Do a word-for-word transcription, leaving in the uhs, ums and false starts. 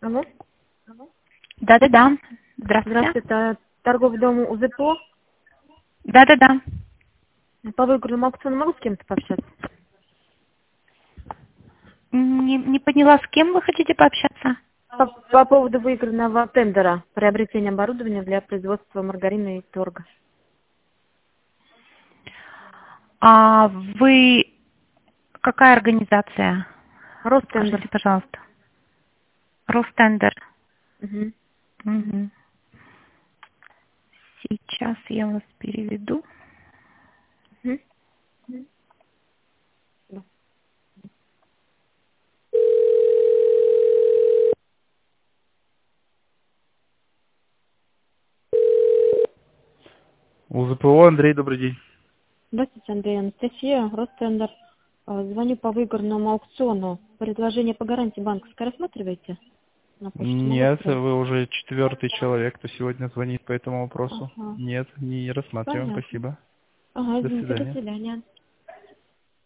Алло. Да-да-да. Здравствуйте. Здравствуйте, это торговый дом УЗПО. Да-да-да. По выигранному аукциону могу с кем-то пообщаться? Не, не поняла, с кем вы хотите пообщаться? По, по поводу выигранного тендера приобретения оборудования для производства маргарина и торга. А вы какая организация? Ростендер. Скажите, пожалуйста. Ростендер. Угу. Угу. Сейчас я вас переведу. Угу. УЗПО, Андрей, добрый день. Здравствуйте, Андрей. Анастасия, Ростендер. А, Звоню по выигранному аукциону. Предложение по гарантии банковской рассматриваете? На почту могу Нет, отправить? вы уже четвертый человек, кто сегодня звонит по этому вопросу. Ага. Нет, не рассматриваем, Понятно. спасибо. Ага, До извините, до свидания. свидания.